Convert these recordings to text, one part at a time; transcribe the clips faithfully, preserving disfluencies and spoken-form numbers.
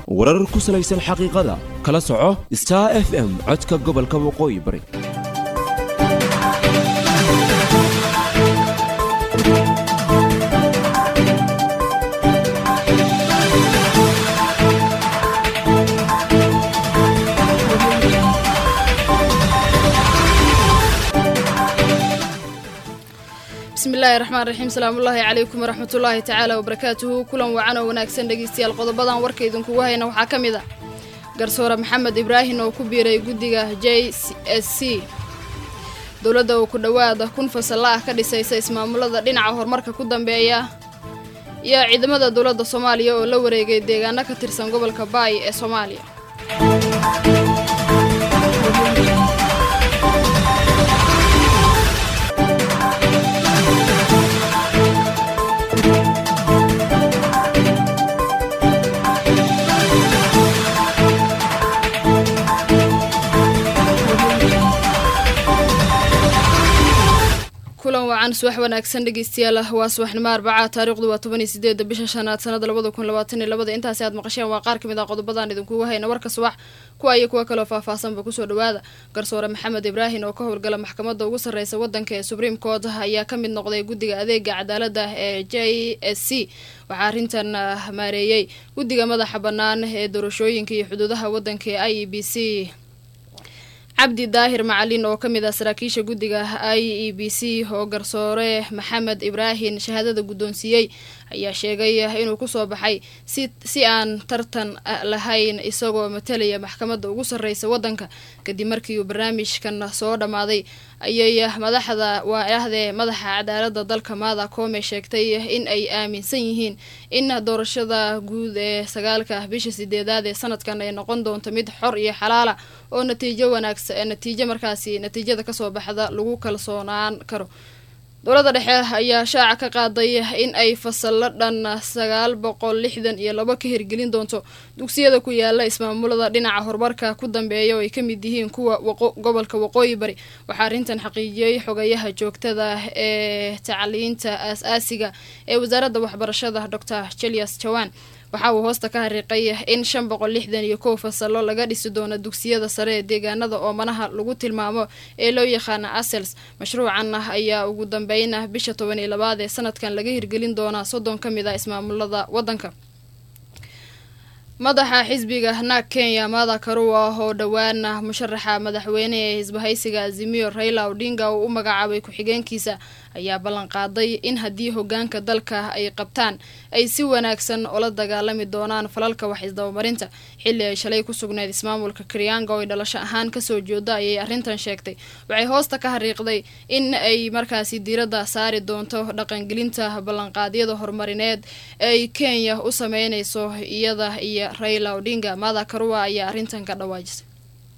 warar ku salaysan xaqiiqada kala soco Star F M codka gobolka waqooyi bari. بسم الله الرحمن الرحيم السلام الله عليكم ورحمة الله تعالى وبركاته كلهم وعنا وناكسن دقيستيال قضبادان warkaydan kugu hayna waxa kamid ah garsoore Maxamed Ibrahim oo ku biiray gudiga J S C dawladda oo ku dhawaada kun fasal ah ka dhisaysa ismaamulada dhinaca horumarka ku dambeeya iyo ciidamada dawladda Soomaaliya oo la wareegay deegaanka ka tirsan gobolka Bay ee Soomaaliya kulan wacan subax wanaagsan dhageystayaal waa subaxnimo Arbaca taariikhdu waa toban iyo sideed bisha shanaad sanada laba kun labaatan iyo laba intaas aad maqasheen waa qaar kamid ah qodobadan idinku hayna warka subax kuwa ay kuwa kale faahfaahsan ba ku soo dhawaada garsoore Maxamed Ibrahim oo ka howlgala maxkamadda ugu sareysa wadanka ee Supreme Court ayaa kamid noqday gudiga adeega cadaaladda ee J S C waxa arintan maareeyay gudiga madaxa banaan ee doorashooyinka iyo xuduudaha wadanka ee I E B C Abdi Daahir Macalin oo kamid ah saraakiisha gudiga I E B C oo garsoore Maxamed Ibrahim shahaadada gudoonsiyay ayaa sheegay inuu ku soo baxay si si aan tartan lahayn isagoo matalaya maxkamadda ugu sareysa wadanka kadib markii uu barnaamijkan soo dhamaaday ayay madaxda waaxda madaxa cadaaladda dalka Maada Koome sheegtay in ay aaminsan yihiin in doorashada guud ee sagaalka bisha sideedaad ee sanadkan ay noqon doonto mid xor iyo xalaal ah oo natiijo wanaagsan natiijo markaasi natiijada ka soo baxda lagu kalsoonaan karo dawladda dhexe ayaa shaaca ka qaaday in ay fasal dhan sagaal boqol lixdan iyo laba ka hirgelin doonto dugsiyada ku yaala ismaamulada dhinaca horumarka ku dambeeya oo ay kamid yihiin kuwa gobolka waqooyi bari waxa arintan xaqiijiyay xogayaha joogtada ee tacliinta asaasiga ee wasaaradda waxbarashada Doctor Julius Chawan waxa uu hoosta ka xariiqay in shan boqol lixdan iyo kow fasalo laga dhisi doono dugsiyada sare ee deegaanada oo manaha lagu tilmaamo ee loo yaqaan asels mashruucan ayaa ugu dambeeyna bisha toban iyo laba ee sanadkan laga hirgelin doona soddon kamid ah ismaamulada wadanka madaxa xisbiga Naag Kenya Martha Karua oo dhawaana musharaxa madaxweyne ee Isbahaysiga Azimio Raila Odinga oo u magacaabay ku-xigeenkiisa ayaa ballan qaaday in hadii hogaanka dalka ay qabtaan ay si wanaagsan ula dagaalami doonaan falalka wax isdabamarinta xilli ay shalay ku sugnayd ismaamulka Kirinyaga oo dhalasho ahaan ka soo jeeda ayay arintan sheegtay waxay hoosta ka xariiqday in ay markaasi diiradda saari doonto dhaqangelinta ballanqaadyada horumarineed ee Kenya u sameynayso iyada iyo Raila Odinga Martha Karua ayaa arintan ka dhawaajisay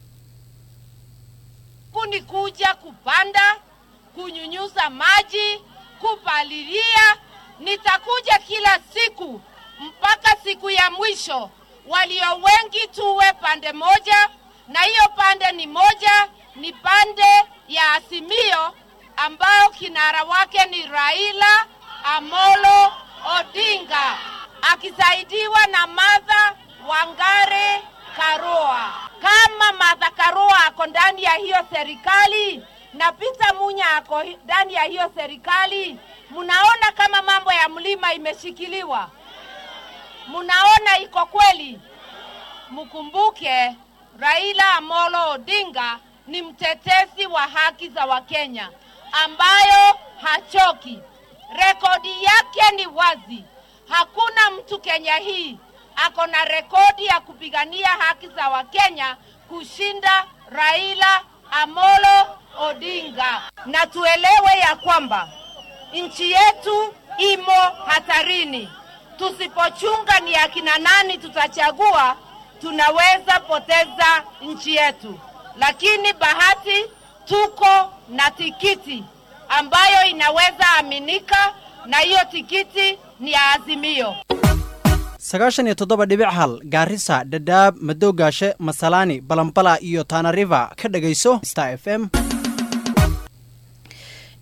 kuni kuja kupanda kunyunyuza maji kupalilia nitakuja kila siku mpaka siku ya mwisho walio wengi tuwe pande moja na hiyo pande ni moja ni pande ya Azimio ambao kinara wake ni Raila Amolo Odinga akisaidiwa na Martha Wangare Karua. Kama Martha Karua ako ndani ya hiyo serikali na Peter Munya ako ndani ya hiyo serikali, munaona kama mambo ya mlima imeshikiliwa? Munaona iko kweli? Mkumbuke Raila Amolo Odinga ni mtetezi wa haki za Wakenya ambayo hachoki. Rekodi yake ni wazi. Hakuna mtu Kenya hii ako na rekodi ya kupigania haki za Wakenya kushinda Raila Amolo Odinga. Na tuelewe ya kwamba nchi yetu imo hatarini. Tusipochunga ni akina nani tutachagua, tunaweza poteza nchi yetu. Lakini bahati tuko na tikiti ambayo inaweza aminika, na hiyo tikiti ni Azimio. sagaashan iyo toddoba dhibic hal Garissa, Dadaab, Madoogaashe, Masalani, Balambala iyo Tana River ka dhageyso Star F M.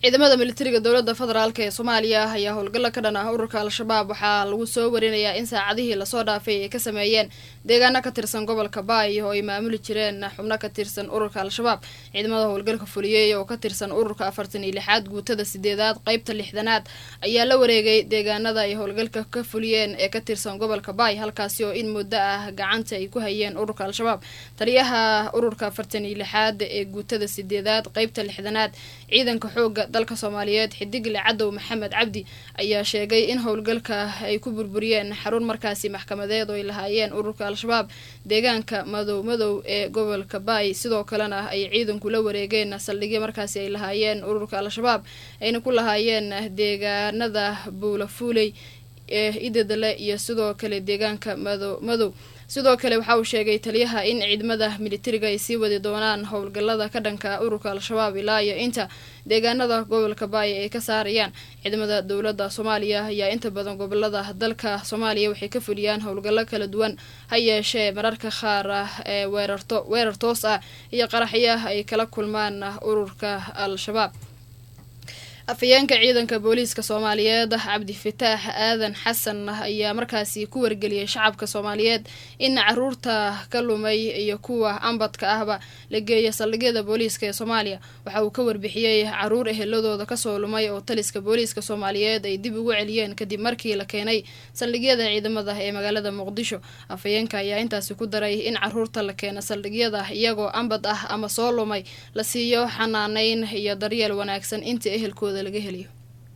ciidamada militariga dowladda federaalk ee Soomaaliya ayaa howlgalla ka dhan ah ururka Al-Shabaab waxaa lagu soo warinayaa in saacadihii la soo dhaafay ay ka sameeyeen deegaano ka tirsan gobolka Baay oo ay maamuli jireen xubno ka tirsan ururka Al-Shabaab. ciidamada howlgalka fuliyay oo ka tirsan ururka afartan iyo lixaad guutada sideedaad qaybta lixdanaad ayaa la wareegay deegaanada ay howlgalka ka fuliyeen ee ka tirsan gobolka Baay halkaasi oo in muddo ah gacanta ay ku hayeen ururka Al-Shabaab. taliyaha ururka afartan iyo lixaad ee guutada sideedaad qaybta lixdanaad ciidanka xooga dalka Soomaaliyeed Xidigle Cadow Maxamed Cabdi ayaa sheegay in howlgalka ay ku burburiyeen xarun markaasi maxkamadeed oo ay lahaayeen ururka Al-Shabaab deegaanka Madow Madow ee gobolka Baay. sidoo kalena ay ciidanku la wareegeen saldhigyo markaasi ay lahaayeen ururka Al-Shabaab ayna ku lahaayeen deegaanada Buulafuulay ee Idadale iyo sidoo kale deegaanka Madow Madow. sidoo kale waxa uu sheegay taliyaha in ciidamada militariga ay sii wadi doonaan howlgallada ka dhanka ururka Al-Shabaab ilaa iyo inta deegaanada gobolka Baay ay ka saarayaan. ciidamada dowladda Soomaaliya ayaa inta badan gobolada dalka Soomaaliya waxay ka fuliyaan howlgallo kala duwan ha yeeshee mararka qaar ee weerarto weerar toos ah iyo qaraxyo ay kala kulmaan ururka Al-Shabaab. afayeenka ciidanka booliiska Soomaaliyeed Cabdi Fataax Aadan Xasan ayaa markaasi ku wargeliyay shacabka Soomaaliyeed in caruurta ka lumay iyo kuwa ambadka ahba la geeyo saldhigyada booliiska ee Soomaaliya. waxa uu ka warbixiyay caruur eheladooda ka soo lumay oo taliska booliiska Soomaaliyeed ay dib ugu celiyeen kadib markii la keenay saldhigyada ciidamada ee magaalada Muqdisho. afayeenka ayaa intaasi ku daray in caruurta la keeno saldhigyada iyagoo ambad ah ama soo lumay la siiyo xanaaneyn iyo daryeel wanaagsan inta ehelkooda laga heliyo.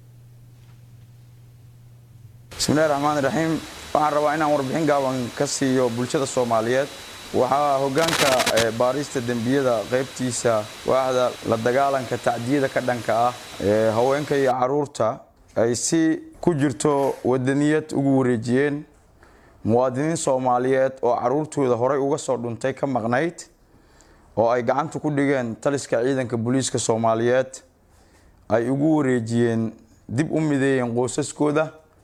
bismillaahi raxmaani raxiim. waxaan rabaa inaan warbixin gaaban ka siiyo bulshada Soomaaliyeed. waxaa hoggaanka baarista dambiyada qaybtiisa waaxda la dagaalanka tacdiyada ka dhanka ah ee haweenka iyo caruurta ay si ku jirto wadaniyad ugu wareejiyeen muwaadiniin Soomaaliyeed oo caruurtooda horay uga soo dhuntay ka maqnayd oo ay gacanta ku dhigeen taliska ciidanka booliiska Soomaaliyeed ay ugu wareejiyeen dib u mideeyeen qoysaskooda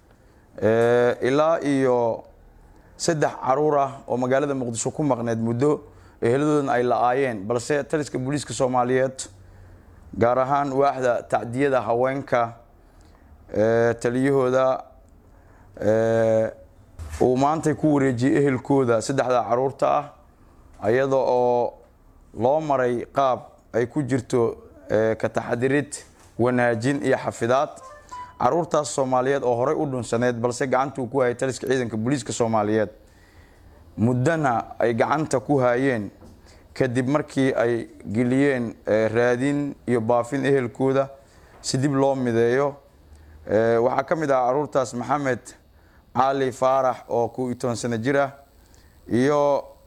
ee ilaa iyo saddex caruur ah oo magaalada Muqdisho ku maqneed muddo eheladoodan ay la'aayeen balse taliska booliiska Soomaaliyeed gaar ahaan waaxda tacdiyada haweenka ee taliyahooda ee uu maanta ku wareejiyay ehelkooda saddexda caruurta ah ayada oo loo maray qaab ay ku jirto ka taxadirid wanaajin iyo xafidaad. caruurtaas Soomaaliyeed oo horay u dhunsaneed balse gacanta ku hayay taliska ciidanka booliiska Soomaaliyeed muddana ay gacanta ku hayeen kadib markii ay geliyeen raadin iyo baafin ehelkooda si dib loo mideeyo. waxaa ka mid ah caruurtaas Maxamed Cali Faarax oo ku toban sano jir ah iyo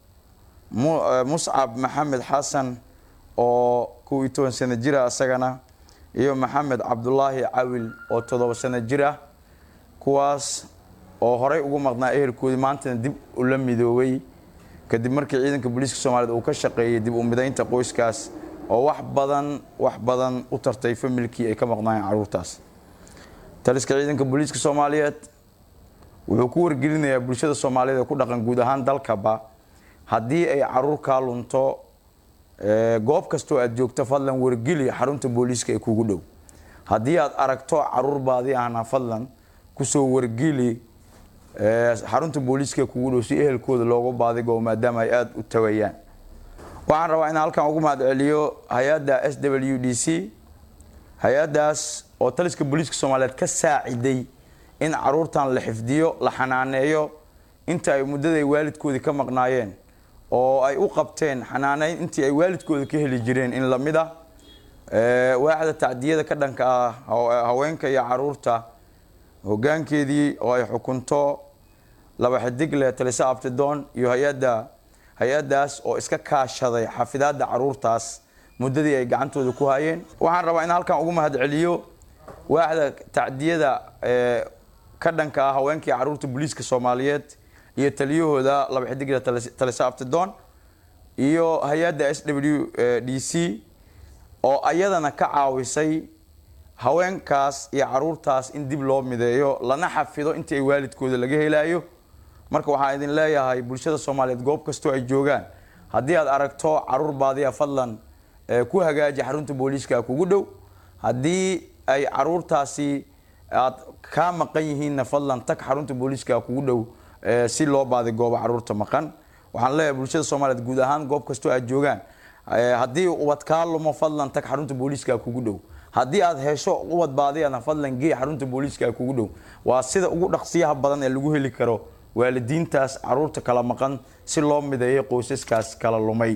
Muscab Maxamed Xasan oo ku toban sano jir ah asagana iyo Maxamed Cabdullaahi Cawil oo todoba sano jir ah kuwaas oo horay ugu maqnaa ehelkoodii maanta dib u la midoobay kadib markii ciidanka booliiska Soomaaliyeed uu ka shaqeeyay dib u mideynta qoyskaas oo wax badan wax badan u tartay familkii ay ka maqnaayeen caruurtaas. taliska ciidanka booliiska Soomaaliyeed wuxuu ku wargelinayaa bulshada Soomaaliyeed ku dhaqan guud ahaan dalkaba haddii ay caruur ka lunto ee goob kasto aad joogto fadlan wargeli xarunta booliiska ee kugu dhow. haddii aad aragto caruur baadi ahna fadlan ku soo wargeli ee xarunta booliiska ee kugu dhow si ehelkooda looga baadigo maadaama ay aad u tawayaan. waxaan rabaa in halkan ugu mahad celiyo hay'adda S W D C hay'adaas oo taliska booliiska Soomaaliyeed ka saaciday in caruurtan la xifdiyo la xanaaneeyo inta ay muddada waalidkoodii ka maqnaayeen oo ay u qabteen xanaaneyn intii ay waalidkooda ka heli jireen in la mid ah ee waaxda tacdiyada ka dhanka ah haweenka iyo caruurta hoggaankeedii oo ay xukunto laba Xidigle Talisa Abtidoon iyo hay'adda hay'adaas oo iska kaashaday xafidaadda caruurtaas muddadii ay gacantooda ku hayeen. waxaan rabaa in halkan ugu mahad celiyo waaxda tacdiyada ee ka dhanka ah haweenka iyo caruurta booliiska Soomaaliyeed iyo taliyahooda laba Xidigle Talisa Abtidoon iyo hay'adda S W D C oo ayadana ka caawisay haweenkaas iyo caruurtaas in dib loo mideeyo lana xafido intii ay waalidkooda laga helayo. marka waxaan idin leeyahay bulshada Soomaaliyeed goob kasto ay joogaan haddii aad aragto caruur baadiya fadlan ku hagaaji xarunta booliiska kugu dhow haddii ay caruurtaasi aad ka maqan yihiinna fadlan tag xarunta booliiska kugu dhow si loo baadi goobo caruurta maqan. waxaan leeyahay bulshada Soomaaliyeed guud ahaan goob kastoo aad joogaan haddii ubad kaa lumo fadlan tag xarunta booliiska kugu dhow. haddii aad hesho ubad baadiyana fadlan gee xarunta booliiska kugu dhow. waa sida ugu dhaqsiyaha badan ee lagu heli karo waalidiintaas caruurta kala maqan si loo mideeyo qoysaskaas kala lumay.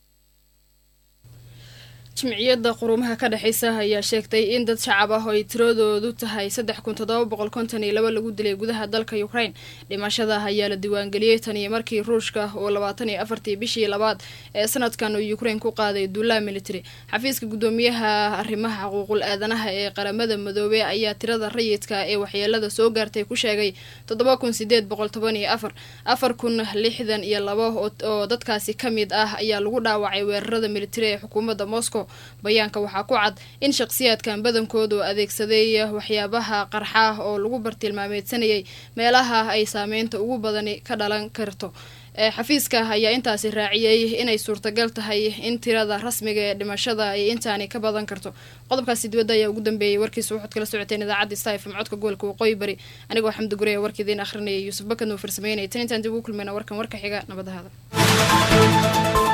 jimciyadda quruumaha ka dhaxaysa ayaa sheegtay in dad shacab ah oo ay tiradoodu tahay saddex kun toddoba boqol konton iyo laba lagu dilay gudaha dalka Ukraine. dhimashada ayaa la diiwaangeliyay tan iyo markii Ruushka oo labaatan iyo afartii bishii labaad ee sanadkan uu Ukraine ku qaaday duulaan military. xafiiska gudoomiyaha arrimaha xuquuqul aadanaha ee qaramada midoobay ayaa tirada rayidka ee waxyeelada soo gaartay ku sheegay toddoba kun sideed boqol toban iyo afar afar kun lixdan iyo laba oo dadkaasi ka mid ah ayaa lagu dhaawacay weerarada military ee xukuumadda Moscow. bayaanka waxaa ku cad in shakhsiyaadkan badankoodu adeegsaday waxyaabaha qarxa oo lagu bartilmaameedsanayay meelaha ay saameynta ugu badani ka dhalan karto. xafiiska ayaa intaasi raaciyay inay suurtagal tahay in tirada rasmiga ee dhimashada ay intaani ka badan karto. qodobkaasi dibadda ayaa ugu dambeeyay warkiisa waxaad kala socoteen idaacadda Star F M codka gobolka Waqooyi Bari. anigoo Xamdi Gurey warkiidin akhrinayay Yuusuf Bakan oo farsameynay tan intaan dib ugu kulmayna warkan warka xiga nabadahada.